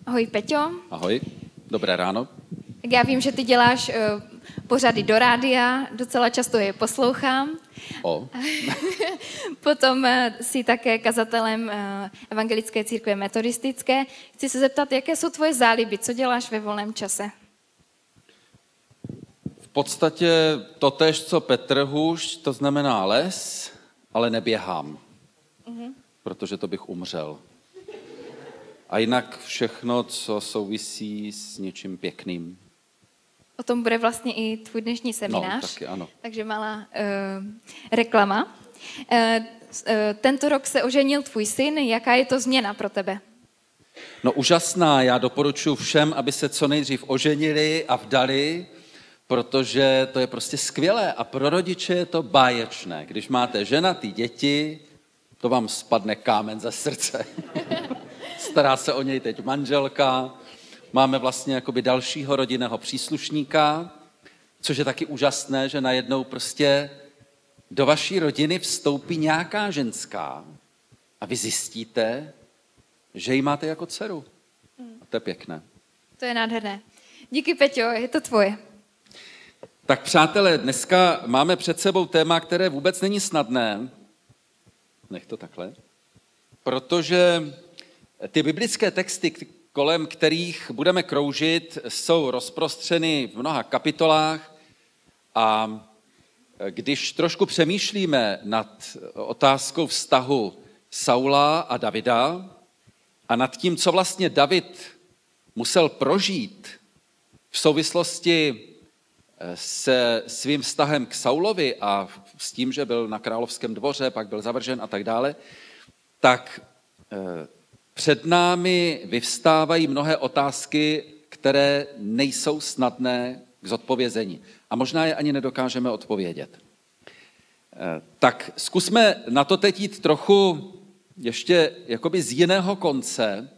Ahoj Peťo. Ahoj, dobré ráno. Tak já vím, že ty děláš pořady do rádia, docela často je poslouchám. Potom jsi také kazatelem Evangelické církve metodistické. Chci se zeptat, jaké jsou tvoje záliby, co děláš ve volném čase? V podstatě totéž, co Petr Hůš, to znamená les, ale neběhám, protože to bych umřel. A jinak všechno, co souvisí s něčím pěkným. O tom bude vlastně i tvůj dnešní seminář. No, taky ano. Takže malá reklama. Tento rok se oženil tvůj syn. Jaká je to změna pro tebe? No úžasná, já doporučuji všem, aby se co nejdřív oženili a vdali, protože to je prostě skvělé a pro rodiče je to báječné. Když máte ženatý děti, to vám spadne kámen ze srdce. Stará se o něj teď manželka, máme vlastně jakoby dalšího rodinného příslušníka, což je taky úžasné, že najednou prostě do vaší rodiny vstoupí nějaká ženská a vy zjistíte, že ji máte jako dceru. A to je pěkné. To je nádherné. Díky, Peťo, je to tvoje. Tak přátelé, dneska máme před sebou téma, které vůbec není snadné. Nech to takhle. Protože ty biblické texty, kolem kterých budeme kroužit, jsou rozprostřeny v mnoha kapitolách a když trošku přemýšlíme nad otázkou vztahu Saula a Davida a nad tím, co vlastně David musel prožít v souvislosti se svým vztahem k Saulovi a s tím, že byl na královském dvoře, pak byl zavržen a tak dále, tak před námi vyvstávají mnohé otázky, které nejsou snadné k zodpovězení. A možná je ani nedokážeme odpovědět. Tak zkusme na to teď jít trochu ještě jakoby z jiného konce,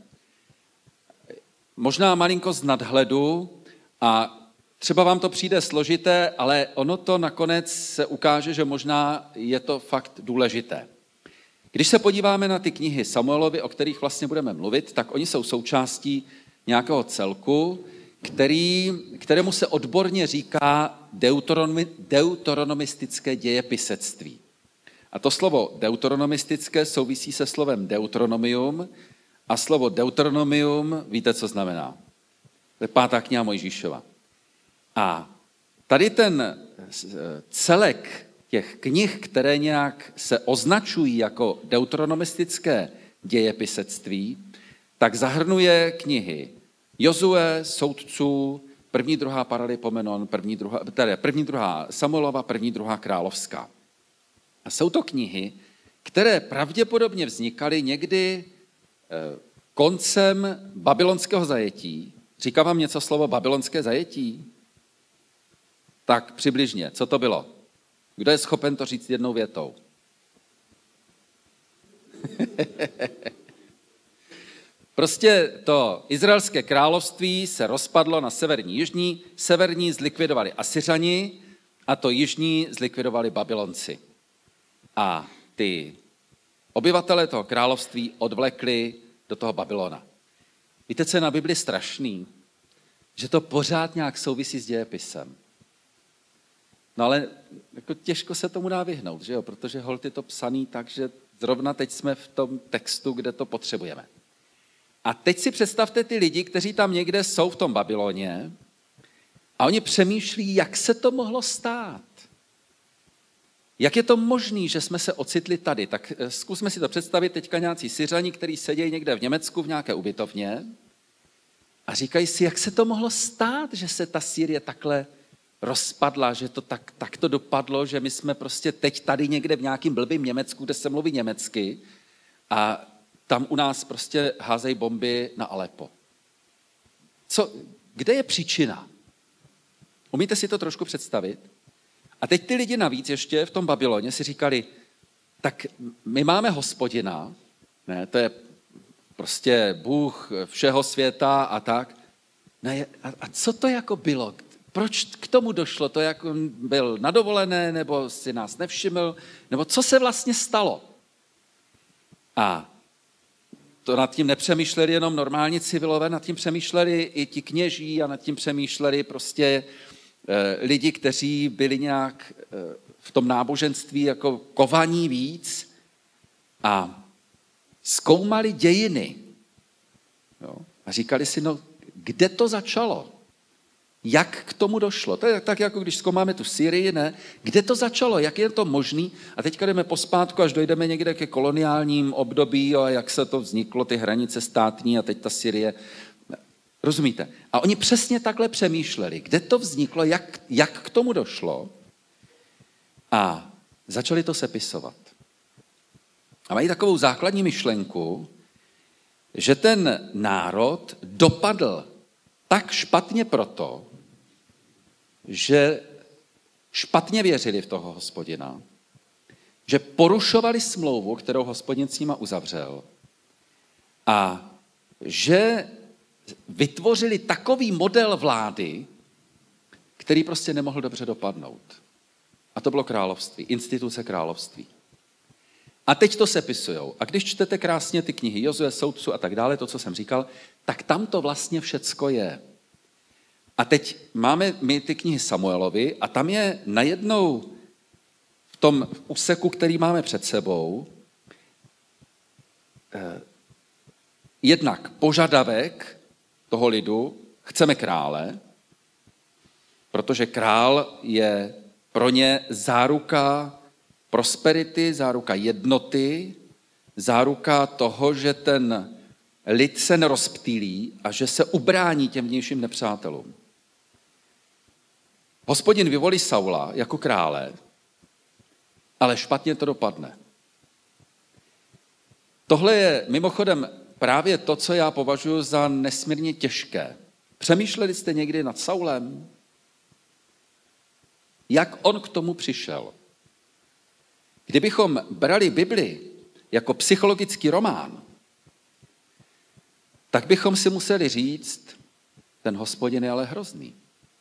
možná malinko z nadhledu a třeba vám to přijde složité, ale ono to nakonec se ukáže, že možná je to fakt důležité. Když se podíváme na ty knihy Samuelovy, o kterých vlastně budeme mluvit, tak oni jsou součástí nějakého celku, kterému se odborně říká deuteronomistické dějepisectví. A to slovo deuteronomistické souvisí se slovem deuteronomium a slovo deuteronomium, víte, co znamená? To je 5. kniha Mojžíšova. A tady ten celek těch knih, které nějak se označují jako deuteronomistické dějepisectví, tak zahrnuje knihy Jozue, Soudců, 1., 2. Paralipomenon, 1., 2. Samuelova, 1., 2. Královská. A jsou to knihy, které pravděpodobně vznikaly někdy koncem babylonského zajetí. Říká vám něco slovo babylonské zajetí? Tak přibližně, co to bylo? Kdo je schopen to říct jednou větou? Prostě to izraelské království se rozpadlo na severní, jižní. Severní zlikvidovali Asyřani a to jižní zlikvidovali Babylonci. A ty obyvatelé toho království odvlekli do toho Babylona. Víte, co je na Bibli strašný? Že to pořád nějak souvisí s dějepisem. No ale jako těžko se tomu dá vyhnout, že jo? Protože holt je to psaný tak, že zrovna teď jsme v tom textu, kde to potřebujeme. A teď si představte ty lidi, kteří tam někde jsou v tom Babyloně a oni přemýšlí, jak se to mohlo stát. Jak je to možné, že jsme se ocitli tady? Tak zkusme si to představit teďka nějací Syřani, kteří sedějí někde v Německu v nějaké ubytovně a říkají si, jak se to mohlo stát, že se ta Sýrie takhle rozpadla, že to tak to dopadlo, že my jsme prostě teď tady někde v nějakým blbým Německu, kde se mluví německy a tam u nás prostě házejí bomby na Alepo. Kde je příčina? Umíte si to trošku představit? A teď ty lidi navíc ještě v tom Babyloně si říkali, tak my máme Hospodina, ne, to je prostě Bůh všeho světa a tak. Ne, a co to jako bylo? Proč k tomu došlo? To jako byl na dovolené, nebo si nás nevšiml? Nebo co se vlastně stalo? A to nad tím nepřemýšleli jenom normální civilové, nad tím přemýšleli i ti kněží a nad tím přemýšleli prostě lidi, kteří byli nějak v tom náboženství jako kovaní víc a zkoumali dějiny. Jo? A říkali si, no, kde to začalo? Jak k tomu došlo? To je tak, jako když zkoumáme tu Syrii, ne? Kde to začalo? Jak je to možný? A teďka jdeme pospátku, až dojdeme někde ke koloniálním období, jo, a jak se to vzniklo, ty hranice státní a teď ta Syrie. Rozumíte? A oni přesně takhle přemýšleli, kde to vzniklo, jak k tomu došlo a začali to sepisovat. A mají takovou základní myšlenku, že ten národ dopadl tak špatně proto, že špatně věřili v toho Hospodina, že porušovali smlouvu, kterou Hospodin s nima uzavřel a že vytvořili takový model vlády, který prostě nemohl dobře dopadnout. A to bylo království, instituce království. A teď to sepisujou. A když čtete krásně ty knihy Jozue, soudců a tak dále, to, co jsem říkal, tak tam to vlastně všecko je. A teď máme my ty knihy Samuelovi a tam je najednou v tom úseku, který máme před sebou, jednak požadavek toho lidu, chceme krále, protože král je pro ně záruka prosperity, záruka jednoty, záruka toho, že ten lid se nerozptýlí a že se ubrání těm vnějším nepřátelům. Hospodin vyvolí Saula jako krále, ale špatně to dopadne. Tohle je mimochodem právě to, co já považuji za nesmírně těžké. Přemýšleli jste někdy nad Saulem? Jak on k tomu přišel? Kdybychom brali Bibli jako psychologický román, tak bychom si museli říct, ten Hospodin je ale hrozný.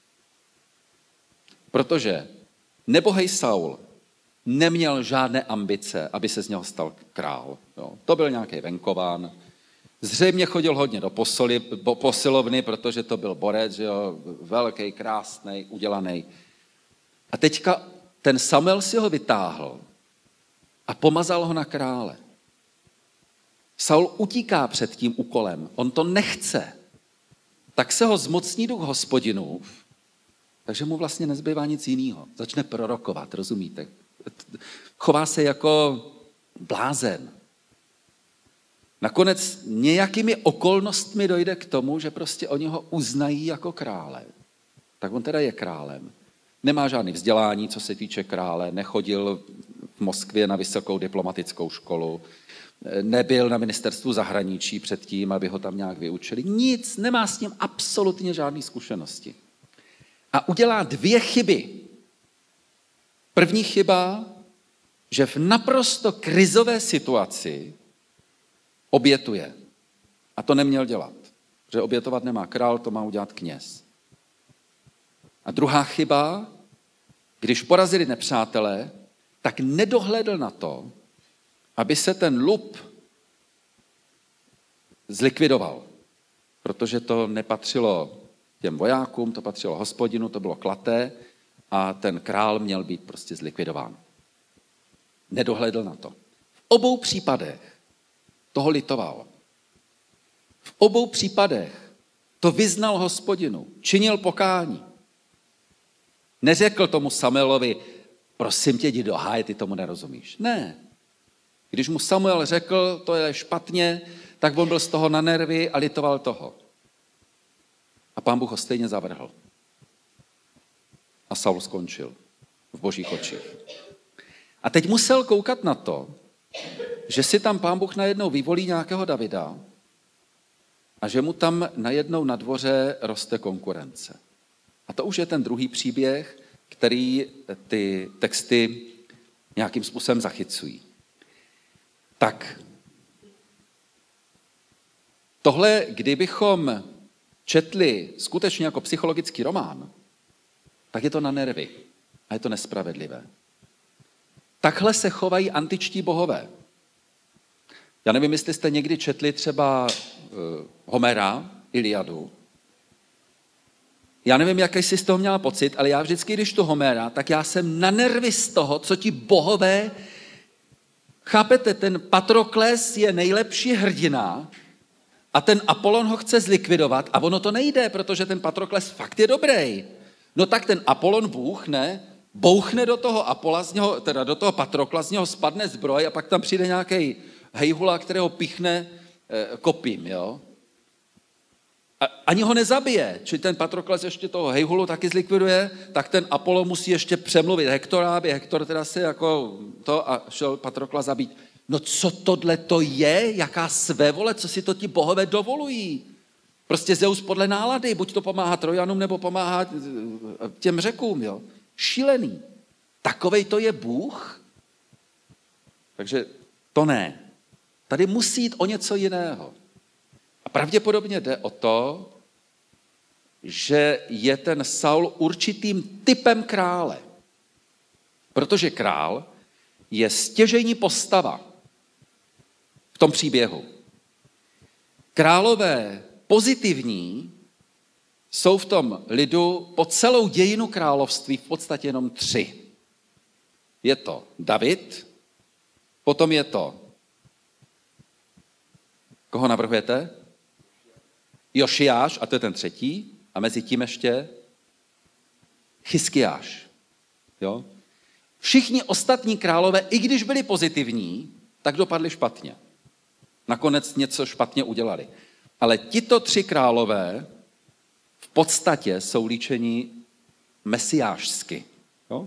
Protože nebohej Saul neměl žádné ambice, aby se z něho stal král. Jo. To byl nějaký venkován. Zřejmě chodil hodně do posilovny, protože to byl borec, jo, velký, krásný, udělaný. A teďka ten Samuel si ho vytáhl a pomazal ho na krále. Saul utíká před tím úkolem, on to nechce. Tak se ho zmocní duch Hospodinův, takže mu vlastně nezbývá nic jiného. Začne prorokovat, rozumíte? Chová se jako blázen. Nakonec nějakými okolnostmi dojde k tomu, že prostě oni ho uznají jako krále. Tak on teda je králem. Nemá žádný vzdělání, co se týče krále, nechodil v Moskvě na vysokou diplomatickou školu, nebyl na ministerstvu zahraničí předtím, aby ho tam nějak vyučili. Nic, nemá s ním absolutně žádné zkušenosti. A udělá 2 chyby. První chyba, že v naprosto krizové situaci obětuje. A to neměl dělat. Že obětovat nemá král, to má udělat kněz. A druhá chyba, když porazili nepřátelé, tak nedohlédl na to, aby se ten lup zlikvidoval. Protože to nepatřilo těm vojákům, to patřilo Hospodinu, to bylo klaté a ten král měl být prostě zlikvidován. Nedohlédl na to. V obou případech toho litoval. V obou případech to vyznal Hospodinu, činil pokání. Neřekl tomu Samuelovi, prosím tě, jdi do háje, ty tomu nerozumíš. Ne. Když mu Samuel řekl, to je špatně, tak on byl z toho na nervy a litoval toho. A Pán Bůh ho stejně zavrhl. A Saul skončil v Božích očích. A teď musel koukat na to, že si tam Pán Bůh najednou vyvolí nějakého Davida a že mu tam najednou na dvoře roste konkurence. A to už je ten druhý příběh, který ty texty nějakým způsobem zachycují. Tak tohle, kdybychom četli skutečně jako psychologický román, tak je to na nervy a je to nespravedlivé. Takhle se chovají antičtí bohové. Já nevím, jestli jste někdy četli třeba Homera, Iliadu. Já nevím, jaký jsi z toho měla pocit, ale já vždycky, když tu Homera, tak já jsem na nervy z toho, co ti bohové. Chápete, ten Patrokles je nejlepší hrdina a ten Apollon ho chce zlikvidovat a ono to nejde, protože ten Patrokles fakt je dobrý. No tak ten Apollon Bůh, bouchne do toho Apola, do toho Patrokla, z něho spadne zbroj a pak tam přijde nějaký hejhula, kterého píchne kopím, jo. A ani ho nezabije, či ten Patrokles ještě toho hejhulu taky zlikviduje, tak ten Apollo musí ještě přemluvit Hektora, aby Hektor teda si jako to a šel Patrokla zabít. No co tohle to je? Jaká svévole? Co si to ti bohové dovolují? Prostě Zeus podle nálady, buď to pomáhá Trojanům, nebo pomáhá těm Řekům, jo. Šílený. Takovej to je Bůh? Takže to ne. Tady musí jít o něco jiného. A pravděpodobně jde o to, že je ten Saul určitým typem krále. Protože král je stěžejní postava v tom příběhu. Králové pozitivní jsou v tom lidu po celou dějinu království v podstatě jenom 3. Je to David, potom je to, koho navrhujete? Jošiáš, a to je ten 3. A mezi tím ještě Chyskiáš. Jo? Všichni ostatní králové, i když byli pozitivní, tak dopadli špatně. Nakonec něco špatně udělali. Ale tito 3 králové v podstatě jsou líčeni mesiášsky. Jo?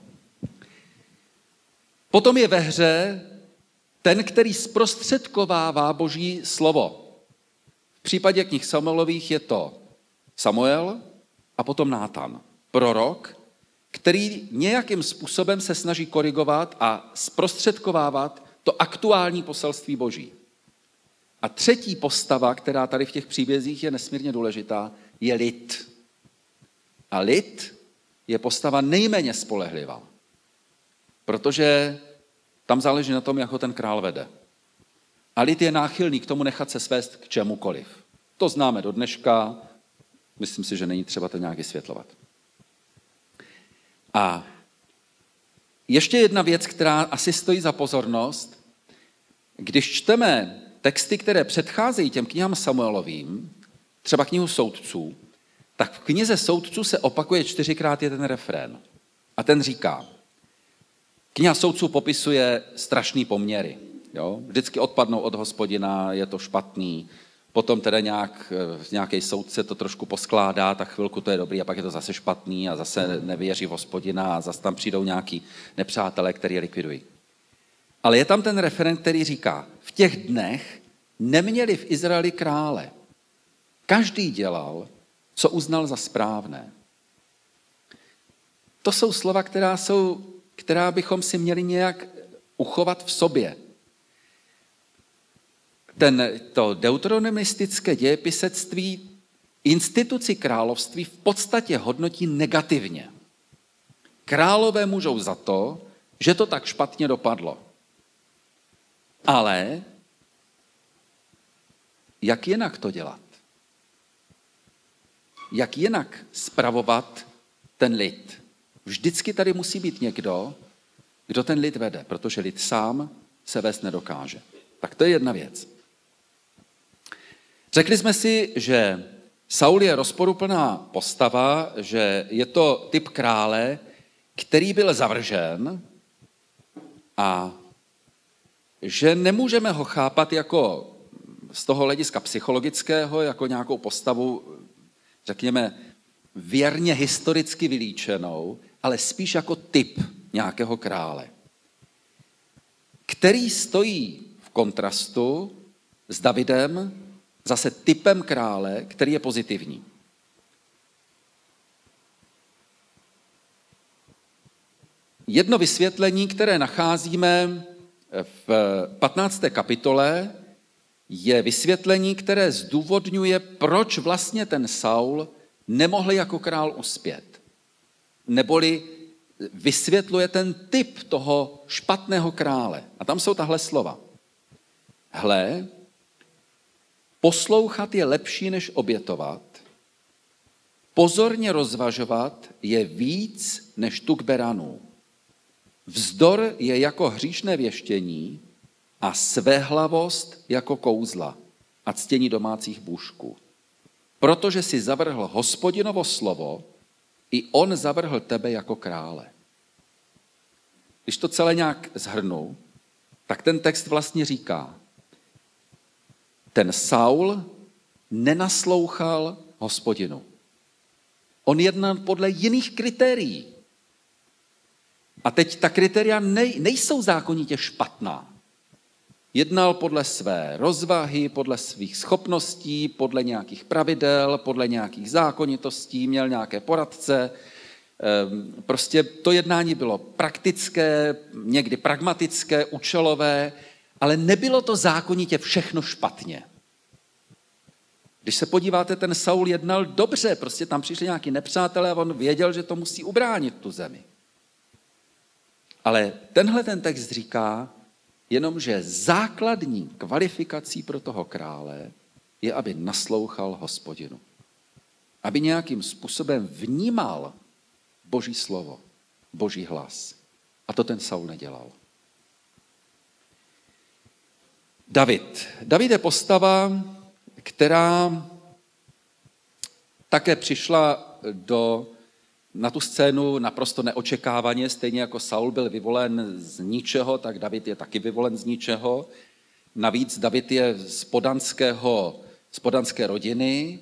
Potom je ve hře ten, který zprostředkovává Boží slovo. V případě knih Samuelových je to Samuel a potom Nátan, prorok, který nějakým způsobem se snaží korigovat a zprostředkovávat to aktuální poselství Boží. A 3. postava, která tady v těch příbězích je nesmírně důležitá, je lid. A lid je postava nejméně spolehlivá, protože tam záleží na tom, jak ho ten král vede. A lid je náchylný k tomu nechat se svést k čemukoliv. To známe do dneška, myslím si, že není třeba to nějak vysvětlovat. A ještě jedna věc, která asi stojí za pozornost. Když čteme texty, které předcházejí těm knihám Samuelovým, třeba knihu Soudců, tak v knize Soudců se opakuje 4krát jeden refrén. A ten říká, kniha Soudců popisuje strašný poměry. Jo? Vždycky odpadnou od Hospodina, je to špatný, potom teda nějaký soudce to trošku poskládá, tak chvilku to je dobrý a pak je to zase špatný a zase nevěří v Hospodina a zase tam přijdou nějaký nepřátelé, který je likvidují. Ale je tam ten referent, který říká, v těch dnech neměli v Izraeli krále. Každý dělal, co uznal za správné. To jsou slova, která bychom si měli nějak uchovat v sobě. To deuteronomistické dějepisectví instituci království v podstatě hodnotí negativně. Králové můžou za to, že to tak špatně dopadlo. Ale jak jinak to dělat? Jak jinak spravovat ten lid? Vždycky tady musí být někdo, kdo ten lid vede, protože lid sám se vést nedokáže. Tak to je jedna věc. Řekli jsme si, že Saul je rozporuplná postava, že je to typ krále, který byl zavržen a že nemůžeme ho chápat jako z toho hlediska psychologického, jako nějakou postavu, řekněme, věrně historicky vylíčenou, ale spíš jako typ nějakého krále, který stojí v kontrastu s Davidem, zase typem krále, který je pozitivní. Jedno vysvětlení, které nacházíme v 15. kapitole, je vysvětlení, které zdůvodňuje, proč vlastně ten Saul nemohl jako král uspět. Neboli vysvětluje ten typ toho špatného krále. A tam jsou tahle slova. hle, poslouchat je lepší než obětovat, pozorně rozvažovat je víc než tuk beranů. Vzdor je jako hříšné věštění a svéhlavost jako kouzla a ctění domácích bůžků. Protože si zavrhl Hospodinovo slovo, i on zavrhl tebe jako krále. Když to celé nějak shrnu, tak ten text vlastně říká, ten Saul nenaslouchal Hospodinu. On jednal podle jiných kritérií. A teď ta kritéria nejsou zákonitě špatná. Jednal podle své rozvahy, podle svých schopností, podle nějakých pravidel, podle nějakých zákonitostí, měl nějaké poradce. Prostě to jednání bylo praktické, někdy pragmatické, účelové, ale nebylo to zákonitě všechno špatně. Když se podíváte, ten Saul jednal dobře, prostě tam přišli nějaký nepřátelé a on věděl, že to musí ubránit tu zemi. Ale tenhle ten text říká, jenomže základní kvalifikací pro toho krále je, aby naslouchal Hospodinu. Aby nějakým způsobem vnímal Boží slovo, Boží hlas. A to ten Saul nedělal. David. David je postava, která také přišla na tu scénu naprosto neočekávaně, stejně jako Saul byl vyvolen z ničeho, tak David je taky vyvolen z ničeho. Navíc David je z poddanské rodiny.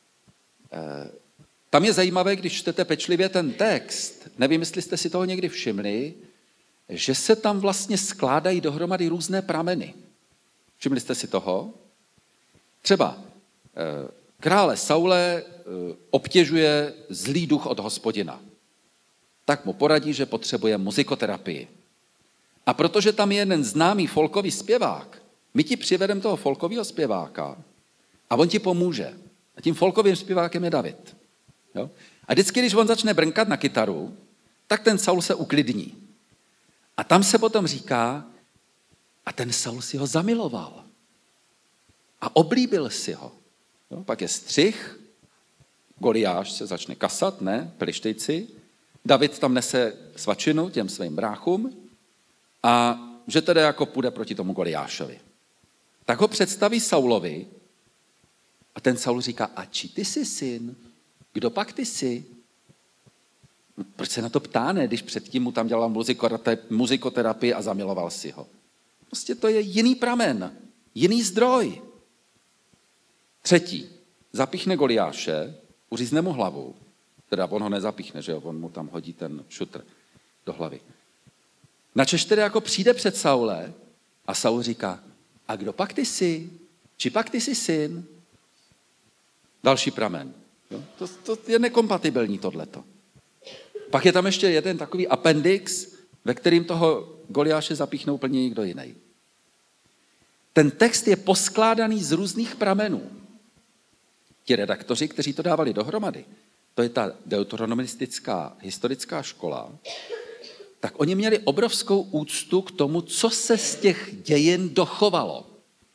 Tam je zajímavé, když čtete pečlivě ten text, nevím, jestli jste si toho někdy všimli, že se tam vlastně skládají dohromady různé prameny. Všimli jste si toho? Třeba krále Saule obtěžuje zlý duch od Hospodina. Tak mu poradí, že potřebuje muzikoterapii. A protože tam je jeden známý folkový zpěvák, my ti přivedeme toho folkového zpěváka a on ti pomůže. A tím folkovým zpěvákem je David. Jo? A vždycky, když on začne brnkat na kytaru, tak ten Saul se uklidní. A tam se potom říká, a ten Saul si ho zamiloval. A oblíbil si ho. Jo? Pak je střih, Goliáš se začne kasat, ne, Pelištejci. David tam nese svačinu těm svým bráchům a že teda jako půjde proti tomu Goliášovi. Tak ho představí Saulovi a ten Saul říká, a či ty jsi syn? Kdo pak ty jsi? Proč se na to ptá, ne, když předtím mu tam dělal muzikoterapii a zamiloval si ho? Prostě to je jiný pramen, jiný zdroj. Třetí, zapíchne Goliáše, uřízne mu hlavu, teda on ho nezapíchne, že jo, on mu tam hodí ten šutr do hlavy. Načež tedy jako přijde před Saule a Saul říká, a kdo pak ty jsi? Či pak ty jsi syn? Další pramen. Jo? To je nekompatibilní tohleto. Pak je tam ještě jeden takový appendix, ve kterým toho Goliáše zapíchnou úplně někdo jiný. Ten text je poskládaný z různých pramenů. Ti redaktoři, kteří to dávali dohromady, to je ta deuteronomistická historická škola, tak oni měli obrovskou úctu k tomu, co se z těch dějin dochovalo.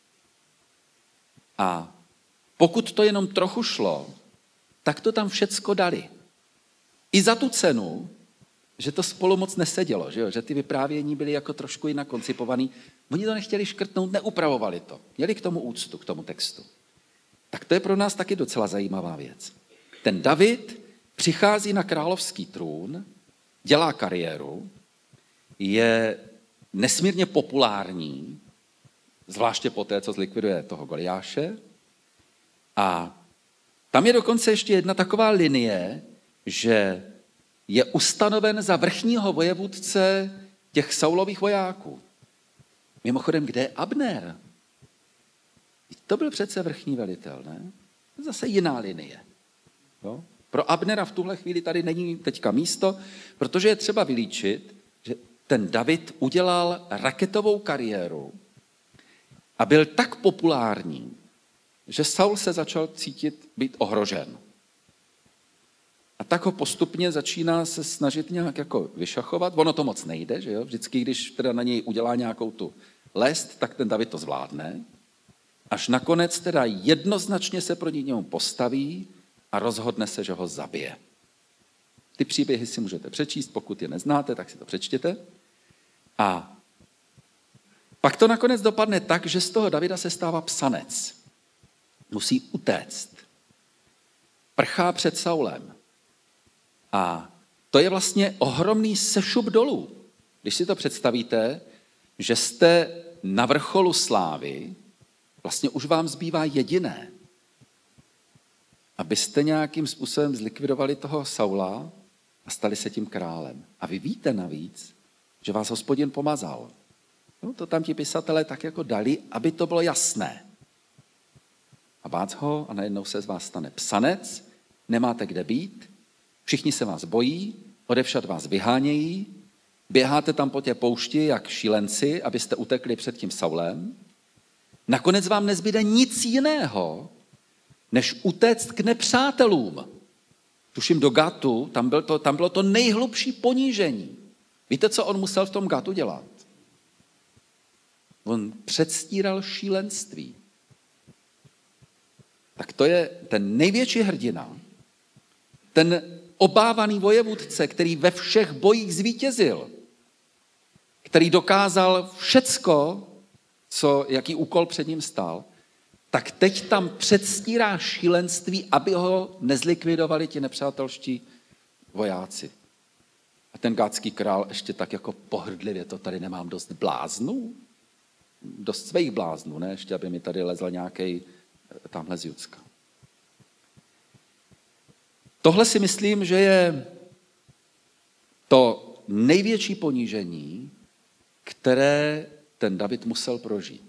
A pokud to jenom trochu šlo, tak to tam všecko dali. I za tu cenu, že to spolu moc nesedělo, že ty vyprávění byly jako trošku jinak koncipovaný. Oni to nechtěli škrtnout, neupravovali to. Měli k tomu úctu, k tomu textu. Tak to je pro nás taky docela zajímavá věc. Ten David přichází na královský trůn, dělá kariéru, je nesmírně populární, zvláště po té, co zlikviduje toho Goliáše. A tam je dokonce ještě jedna taková linie, že je ustanoven za vrchního vojevůdce těch Saulových vojáků. Mimochodem, kde je Abner? To byl přece vrchní velitel, ne? Zase jiná linie. Jo? Pro Abnera v tuhle chvíli tady není teďka místo, protože je třeba vylíčit, že ten David udělal raketovou kariéru a byl tak populární, že Saul se začal cítit být ohrožen. A tak ho postupně začíná se snažit nějak jako vyšachovat. Ono to moc nejde, že jo? Vždycky, když teda na něj udělá nějakou tu lest, tak ten David to zvládne. až nakonec teda jednoznačně se proti němu postaví a rozhodne se, že ho zabije. Ty příběhy si můžete přečíst, pokud je neznáte, tak si to přečtěte. A pak to nakonec dopadne tak, že z toho Davida se stává psanec. Musí utéct. Prchá před Saulem. A to je vlastně ohromný sešup dolů. Když si to představíte, že jste na vrcholu slávy, vlastně už vám zbývá jediné. Abyste nějakým způsobem zlikvidovali toho Saula a stali se tím králem. A vy víte navíc, že vás Hospodin pomazal. No, to tam ti pisatelé tak jako dali, aby to bylo jasné. A bác ho a najednou se z vás stane psanec, nemáte kde být, všichni se vás bojí, odevšad vás vyhánějí, běháte tam po té poušti jak šílenci, abyste utekli před tím Saulem. Nakonec vám nezbyde nic jiného, než utéct k nepřátelům. Tuším do Gatu, tam bylo to nejhlubší ponížení. Víte, co on musel v tom Gatu dělat? On předstíral šílenství. Tak to je ten největší hrdina, ten obávaný vojevůdce, který ve všech bojích zvítězil, který dokázal všecko, jaký úkol před ním stál, tak teď tam předstírá šílenství, aby ho nezlikvidovali ti nepřátelští vojáci. A ten gátský král ještě tak jako pohrdlivě, to tady nemám dost bláznů? Dost svých bláznů, ne? Ještě, aby mi tady lezl nějakej tamhle z Judska. Tohle si myslím, že je to největší ponížení, které ten David musel prožít.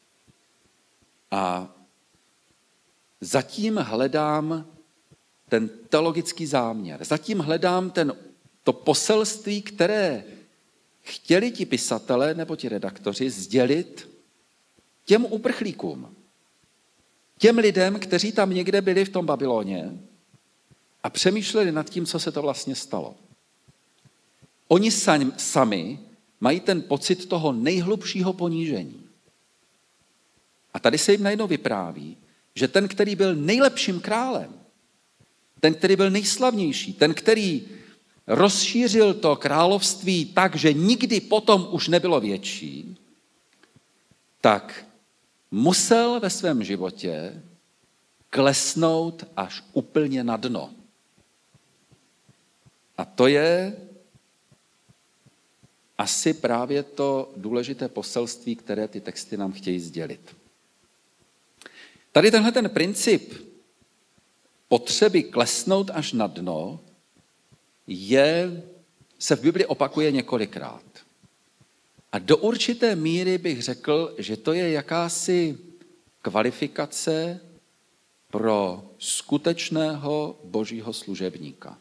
A zatím hledám ten teologický záměr, zatím hledám to poselství, které chtěli ti pisatelé nebo ti redaktoři sdělit těm uprchlíkům, těm lidem, kteří tam někde byli v tom Babyloně a přemýšleli nad tím, co se to vlastně stalo. Oni sami mají ten pocit toho nejhlubšího ponížení. A tady se jim najednou vypráví, že ten, který byl nejlepším králem, ten, který byl nejslavnější, ten, který rozšířil to království tak, že nikdy potom už nebylo větší, tak musel ve svém životě klesnout až úplně na dno. A to je asi právě to důležité poselství, které ty texty nám chtějí sdělit. Tady tenhle ten princip potřeby klesnout až na dno se v Bibli opakuje několikrát. A do určité míry bych řekl, že to je jakási kvalifikace pro skutečného božího služebníka.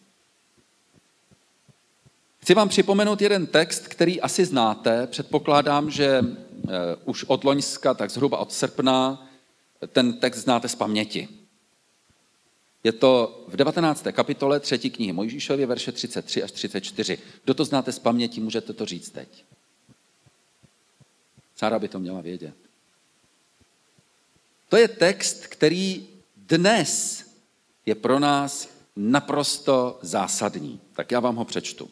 Chci vám připomenout jeden text, který asi znáte. Předpokládám, že už od loňska, tak zhruba od srpna, ten text znáte z paměti. Je to v 19. kapitole 3. knihy Mojžíšově, verše 33 až 34. Kdo to znáte z paměti, můžete to říct teď. Sára by to měla vědět. To je text, který dnes je pro nás naprosto zásadní. Tak já vám ho přečtu.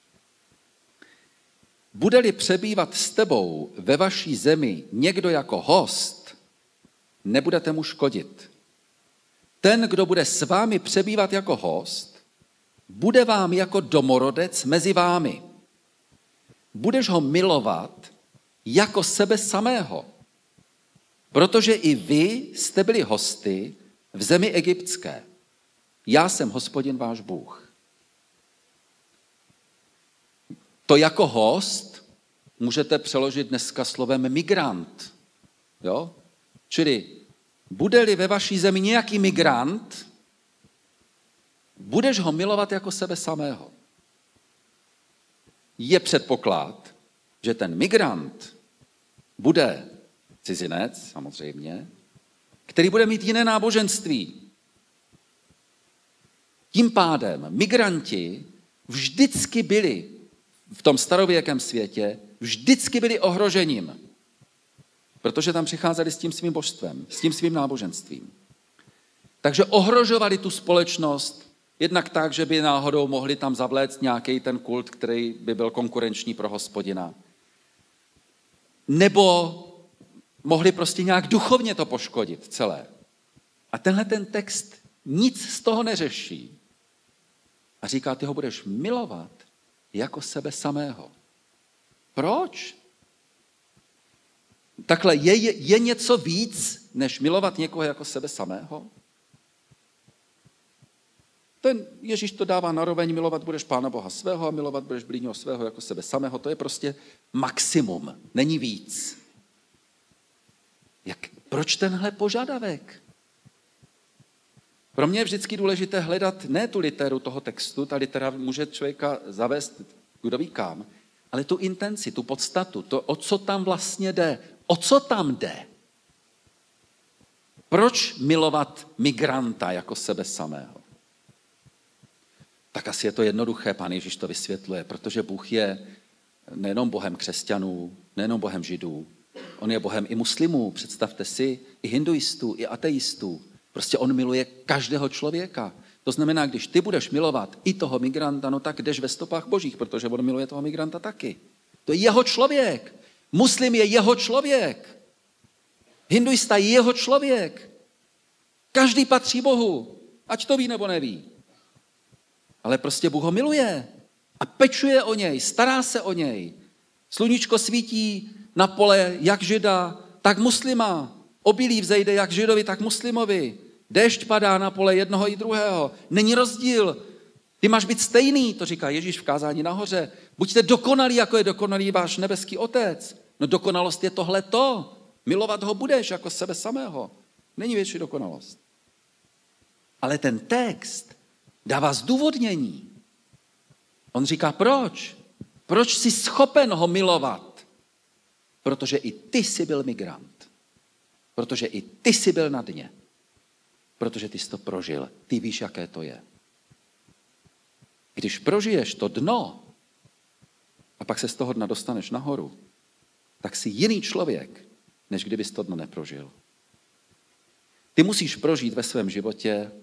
Bude-li přebývat s tebou ve vaší zemi někdo jako host, nebudete mu škodit. Ten, kdo bude s vámi přebývat jako host, bude vám jako domorodec mezi vámi. Budeš ho milovat jako sebe samého, protože i vy jste byli hosty v zemi egyptské. Já jsem Hospodin váš Bůh. To jako host můžete přeložit dneska slovem migrant. Jo? Čili bude-li ve vaší zemi nějaký migrant, budeš ho milovat jako sebe samého. Je předpoklad, že ten migrant bude cizinec, samozřejmě, který bude mít jiné náboženství. Tím pádem migranti vždycky byli v tom starověkém světě, vždycky byli ohrožením. protože tam přicházeli s tím svým božstvem, s tím svým náboženstvím. Takže ohrožovali tu společnost jednak tak, že by náhodou mohli tam zavléct nějaký ten kult, který by byl konkurenční pro Hospodina. Nebo mohli prostě nějak duchovně to poškodit celé. A tenhle ten text nic z toho neřeší. A říká, ty ho budeš milovat jako sebe samého. Proč? Takhle, je něco víc, než milovat někoho jako sebe samého? Ten Ježíš to dává naroveň, milovat budeš Pána Boha svého a milovat budeš blížního svého jako sebe samého. To je prostě maximum, není víc. Proč tenhle požadavek? Pro mě je vždycky důležité hledat ne tu literu toho textu, ta litera může člověka zavést kdo ví kam, ale tu intenci, tu podstatu, to, o co tam vlastně jde. O co tam jde? Proč milovat migranta jako sebe samého? Tak asi je to jednoduché, Pán Ježíš to vysvětluje, protože Bůh je nejenom Bohem křesťanů, nejenom Bohem Židů, on je Bohem i muslimů, představte si, i hinduistů, i ateistů. Prostě on miluje každého člověka. To znamená, když ty budeš milovat i toho migranta, no tak jdeš ve stopách božích, protože on miluje toho migranta taky. To je jeho člověk. Muslim je jeho člověk. Hinduista je jeho člověk. Každý patří Bohu, ať to ví nebo neví. Ale prostě Bůh ho miluje a pečuje o něj, stará se o něj. Sluníčko svítí na pole jak Žida, tak muslima. Obilí vzejde jak Židovi, tak muslimovi. Déšť padá na pole jednoho i druhého. Není rozdíl. Ty máš být stejný, to říká Ježíš v kázání nahoře. Buďte dokonalí, jako je dokonalý váš nebeský otec. No dokonalost je tohleto. Milovat ho budeš jako sebe samého. Není větší dokonalost. Ale ten text dává zdůvodnění. On říká, proč? Proč jsi schopen ho milovat? Protože i ty jsi byl migrant. Protože i ty jsi byl na dně. Protože ty jsi to prožil. Ty víš, jaké to je. Když prožiješ to dno a pak se z toho dna dostaneš nahoru, tak jsi jiný člověk, než kdybys to dno neprožil. Ty musíš prožít ve svém životě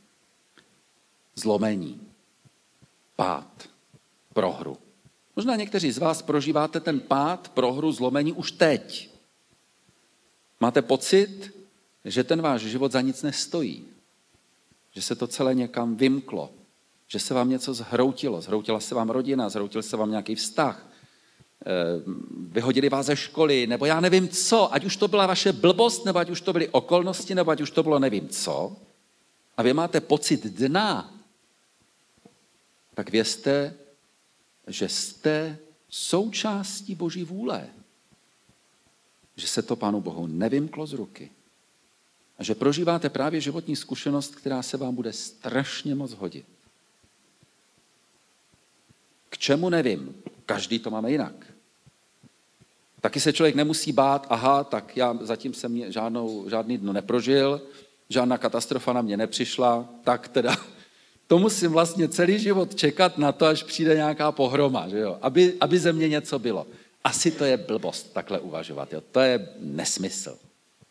zlomení, pád, prohru. Možná někteří z vás prožíváte ten pád, prohru, zlomení už teď. Máte pocit, že ten váš život za nic nestojí. Že se to celé někam vymklo. Že se vám něco zhroutilo. Zhroutila se vám rodina, zhroutil se vám nějaký vztah. Vyhodili vás ze školy, nebo já nevím co. Ať už to byla vaše blbost, nebo ať už to byly okolnosti, nebo ať už to bylo nevím co. A vy máte pocit dna. Tak vězte, že jste součástí Boží vůle. Že se to Pánu Bohu nevymklo z ruky. A že prožíváte právě životní zkušenost, která se vám bude strašně moc hodit. K čemu nevím, každý to máme jinak. Taky se člověk nemusí bát, aha, tak já zatím jsem žádný dno neprožil, žádná katastrofa na mě nepřišla, tak teda to musím vlastně celý život čekat na to, až přijde nějaká pohroma, že jo? Aby ze mě něco bylo. Asi to je blbost takhle uvažovat, jo? To je nesmysl.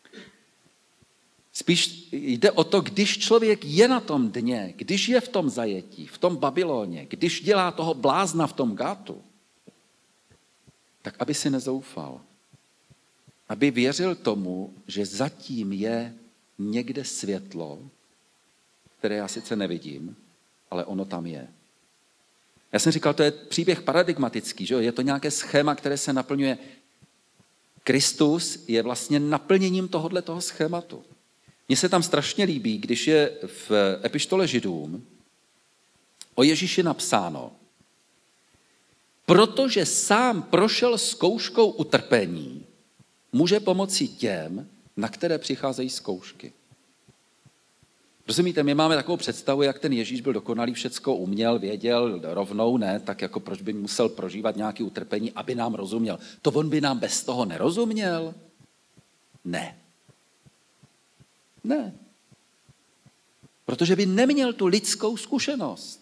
Spíš jde o to, když člověk je na tom dně, když je v tom zajetí, v tom Babyloně, když dělá toho blázna v tom gátu, tak aby si nezoufal. Aby věřil tomu, že zatím je někde světlo, které já sice nevidím, ale ono tam je. Já jsem říkal, to je příběh paradigmatický, že jo? Je to nějaké schéma, které se naplňuje. Kristus je vlastně naplněním tohoto schématu. Mně se tam strašně líbí, když je v epištole Židům o Ježíši napsáno, protože sám prošel zkouškou utrpení, může pomoci těm, na které přicházejí zkoušky. Rozumíte, my máme takovou představu, jak ten Ježíš byl dokonalý, všecko uměl, věděl rovnou, ne, tak jako proč by musel prožívat nějaké utrpení, aby nám rozuměl. To on by nám bez toho nerozuměl? Ne. Ne. Protože by neměl tu lidskou zkušenost.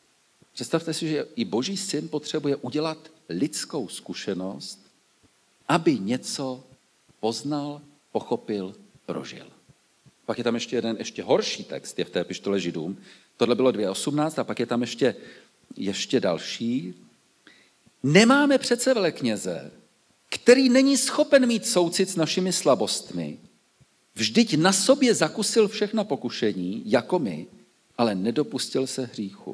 Představte si, že i Boží syn potřebuje udělat lidskou zkušenost, aby něco poznal, pochopil, prožil. Pak je tam ještě jeden ještě horší text, je v té epištole Židům. Tohle bylo 2.18 a pak je tam ještě další. Nemáme přece velekněze, který není schopen mít soucit s našimi slabostmi. Vždyť na sobě zakusil všechna pokušení, jako my, ale nedopustil se hříchu.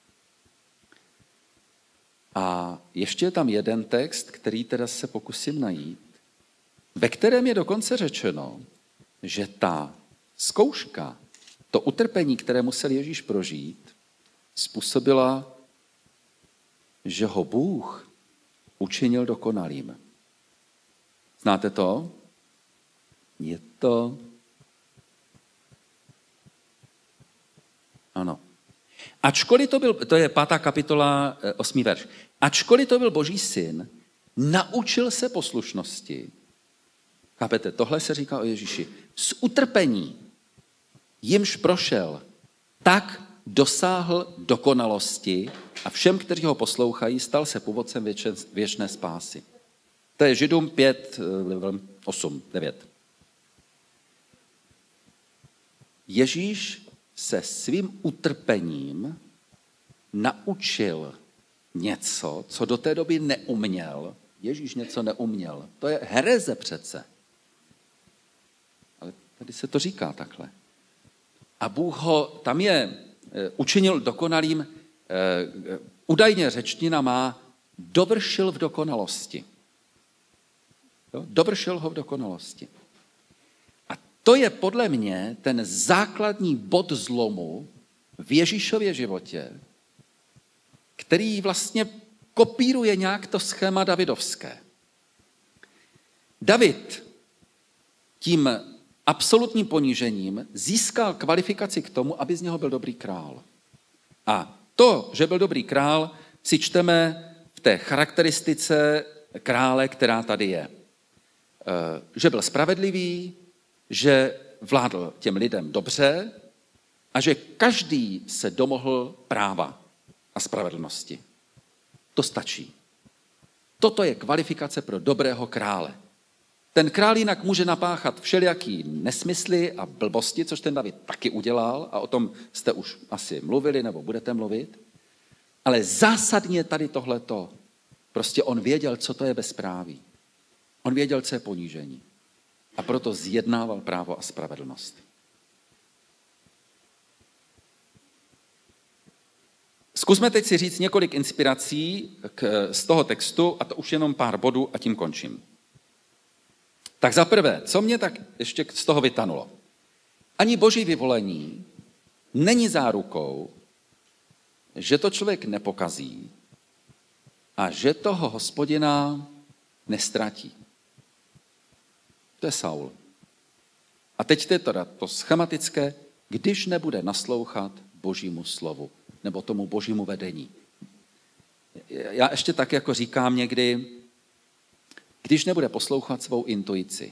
A ještě je tam jeden text, který teda se pokusím najít, ve kterém je dokonce řečeno, že ta zkouška, to utrpení, které musel Ježíš prožít, způsobila, že ho Bůh učinil dokonalým. Znáte to? Je to... Ano. Ačkoliv to byl, to je 5. kapitola, 8. verš. Ačkoliv to byl Boží syn, naučil se poslušnosti. Chápete, tohle se říká o Ježíši. Z utrpení, jimž prošel, tak dosáhl dokonalosti a všem, kteří ho poslouchají, stal se původcem věčné spásy. To je Židům 5, 8, 9. Ježíš se svým utrpením naučil něco, co do té doby neuměl. Ježíš něco neuměl. To je hereze přece. Ale tady se to říká takhle. A Bůh ho, tam je, učinil dokonalým, údajně řečtina má, dovršil v dokonalosti. Jo? Dovršil ho v dokonalosti. A to je podle mě ten základní bod zlomu v Ježíšově životě, který vlastně kopíruje nějak to schéma davidovské. David tím absolutním ponížením získal kvalifikaci k tomu, aby z něho byl dobrý král. A to, že byl dobrý král, si čteme v té charakteristice krále, která tady je. Že byl spravedlivý, že vládl těm lidem dobře a že každý se domohl práva a spravedlnosti. To stačí. Toto je kvalifikace pro dobrého krále. Ten král jinak může napáchat všelijaký nesmysly a blbosti, což ten David taky udělal a o tom jste už asi mluvili nebo budete mluvit. Ale zásadně tady tohleto. Prostě on věděl, co to je bezpráví. On věděl, co je ponížení. A proto zjednával právo a spravedlnost. Zkusme teď si říct několik inspirací z toho textu, a to už jenom pár bodů a tím končím. Tak za prvé, co mě tak ještě z toho vytanulo? Ani Boží vyvolení není zárukou, že to člověk nepokazí a že toho Hospodina nestratí. To je Saul. A teď je to schematické, když nebude naslouchat Božímu slovu nebo tomu Božímu vedení. Já ještě tak jako říkám někdy, když nebude poslouchat svou intuici,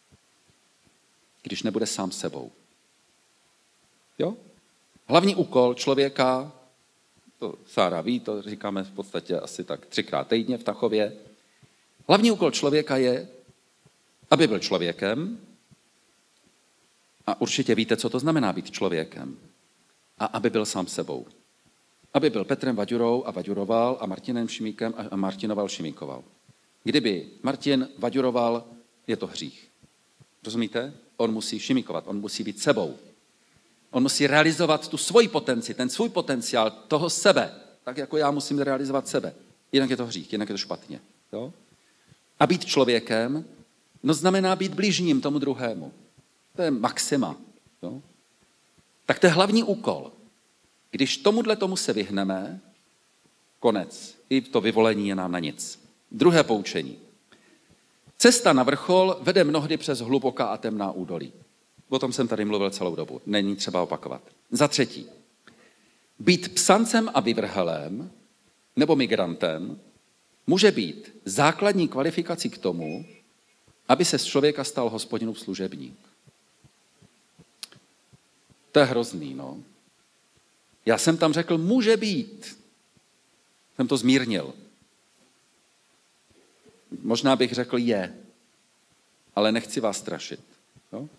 když nebude sám sebou. Jo? Hlavní úkol člověka, to Sára ví, to říkáme v podstatě asi tak 3krát týdně v Tachově, hlavní úkol člověka je, aby byl člověkem, a určitě víte, co to znamená být člověkem, a aby byl sám sebou. Aby byl Petrem Vaďurou a vaďuroval a Martinem Šimíkem a Martinoval Šimíkoval. Kdyby Martin vaďuroval, je to hřích. Rozumíte? On musí šimikovat, on musí být sebou. On musí realizovat tu svoji potenci, ten svůj potenciál toho sebe, tak jako já musím realizovat sebe. Jinak je to hřích, jinak je to špatně. Jo? A být člověkem, no znamená být bližním tomu druhému. To je maxima. Jo? Tak to je hlavní úkol. Když tomu se vyhneme, konec. I to vyvolení je nám na nic. Druhé poučení. Cesta na vrchol vede mnohdy přes hluboká a temná údolí. O tom jsem tady mluvil celou dobu. Není třeba opakovat. Za třetí. Být psancem a vyvrhelem nebo migrantem může být základní kvalifikací k tomu, aby se z člověka stal Hospodinův služebník. To je hrozný, no. Já jsem tam řekl, může být. Jsem to zmírnil. Možná bych řekl je, ale nechci vás strašit. Jo?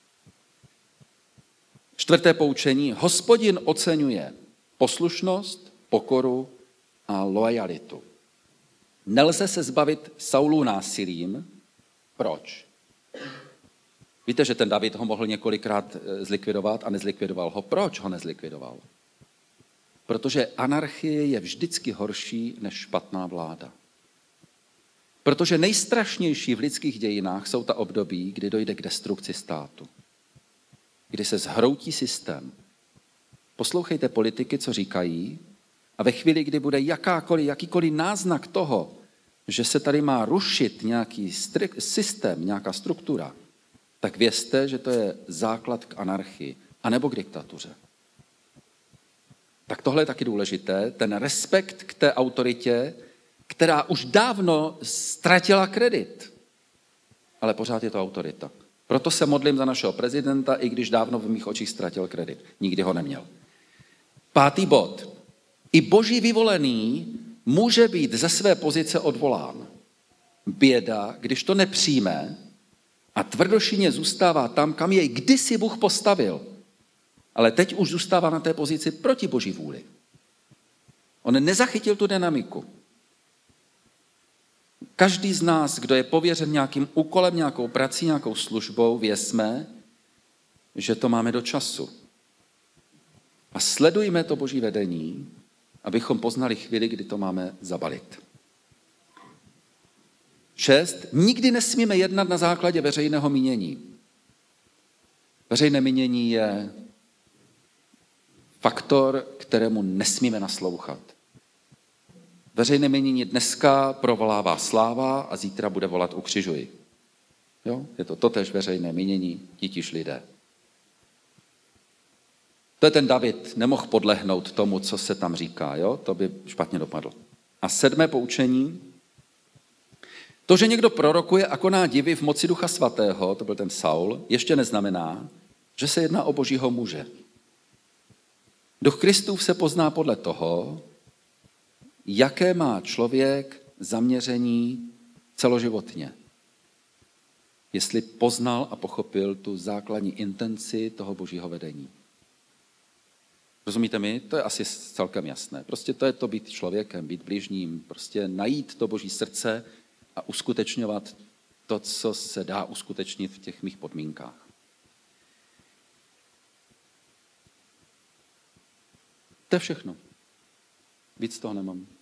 4. poučení. Hospodin oceňuje poslušnost, pokoru a loajalitu. Nelze se zbavit Saulů násilím. Proč? Víte, že ten David ho mohl několikrát zlikvidovat a nezlikvidoval ho. Proč ho nezlikvidoval? Protože anarchie je vždycky horší než špatná vláda. Protože nejstrašnější v lidských dějinách jsou ta období, kdy dojde k destrukci státu. Kdy se zhroutí systém. Poslouchejte politiky, co říkají, a ve chvíli, kdy bude jakýkoliv náznak toho, že se tady má rušit nějaký systém, nějaká struktura, tak vězte, že to je základ k anarchii, anebo k diktatuře. Tak tohle je taky důležité, ten respekt k té autoritě, která už dávno ztratila kredit, ale pořád je to autorita. Proto se modlím za našeho prezidenta, i když dávno v mých očích ztratil kredit. Nikdy ho neměl. 5. bod. I boží vyvolený může být ze své pozice odvolán. Běda, když to nepřijme a tvrdošíně zůstává tam, kam jej kdysi Bůh postavil. Ale teď už zůstává na té pozici proti boží vůli. On nezachytil tu dynamiku. Každý z nás, kdo je pověřen nějakým úkolem, nějakou prací, nějakou službou, vězme, že to máme do času. A sledujme to boží vedení, abychom poznali chvíli, kdy to máme zabalit. 6. Nikdy nesmíme jednat na základě veřejného mínění. Veřejné mínění je faktor, kterému nesmíme naslouchat. Veřejné mínění dneska provolává sláva a zítra bude volat ukřižuj. Jo? Je to totéž veřejné mínění, titíž lidé. To je ten David, nemohl podlehnout tomu, co se tam říká. Jo? To by špatně dopadlo. A 7. poučení. To, že někdo prorokuje a koná divy v moci Ducha Svatého, to byl ten Saul, ještě neznamená, že se jedná o božího muže. Duch Kristův se pozná podle toho, jaké má člověk zaměření celoživotně. Jestli poznal a pochopil tu základní intenci toho božího vedení. Rozumíte mi? To je asi celkem jasné. Prostě to je to být člověkem, být bližním, prostě najít to boží srdce a uskutečňovat to, co se dá uskutečnit v těch mých podmínkách. To je všechno. Víc toho nemám.